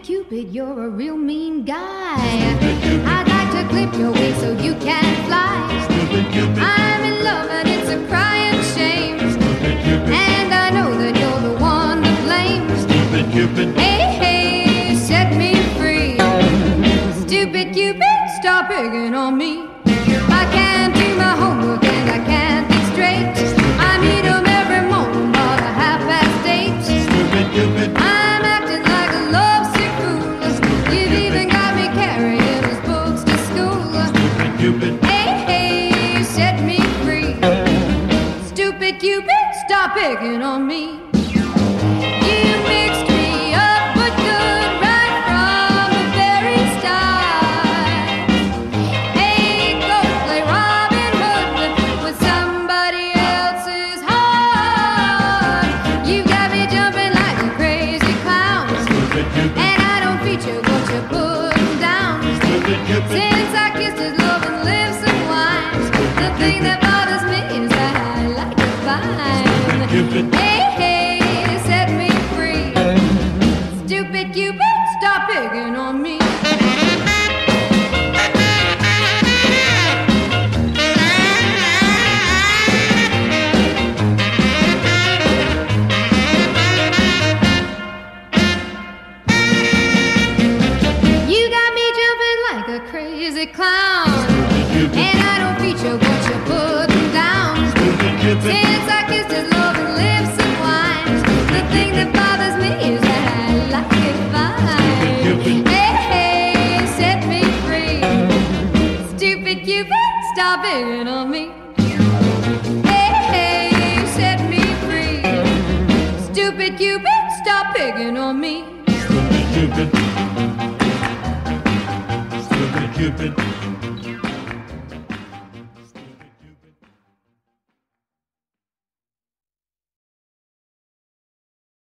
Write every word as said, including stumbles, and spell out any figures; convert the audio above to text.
Cupid, you're a real mean guy. I'd like to clip your wings so you can fly. Stupid Cupid, I'm in love and it's a crying shame. stupid Cupid, And I know that you're the one to blame. stupid Cupid, Hey, hey, set me free. Stupid Cupid, stop picking on me. I can't do my homework and I can't think straight. I meet 'em every morning about a half past eight. stupid Cupid, I'm acting like a lovesick fool. You've even got me carrying his books to school. stupid Cupid, Hey, hey, set me free. Stupid Cupid, stop picking on me. You mixed me up but good right from the very start. Hey, go play Robin Hood with somebody else's heart. You got me jumping like a crazy clown, stupid Cupid, and I don't feature what you're putting down. stupid Cupid, Since I kissed his love and lived some wine, the thing that bothers me is that I like to find. Cupid, Hey, hey, set me free. Stupid Cupid, stop picking on me. You got me jumping like a crazy clown, Cupid, and I don't feature what you're putting down. stupid Cupid, Since I kissed his love and lived some wine, the thing that bothers me is that I like it fine. Hey, hey, set me free. Stupid Cupid, stop picking on me. Hey, hey, set me free. Stupid Cupid, stop picking on me. stupid Cupid, stupid Cupid.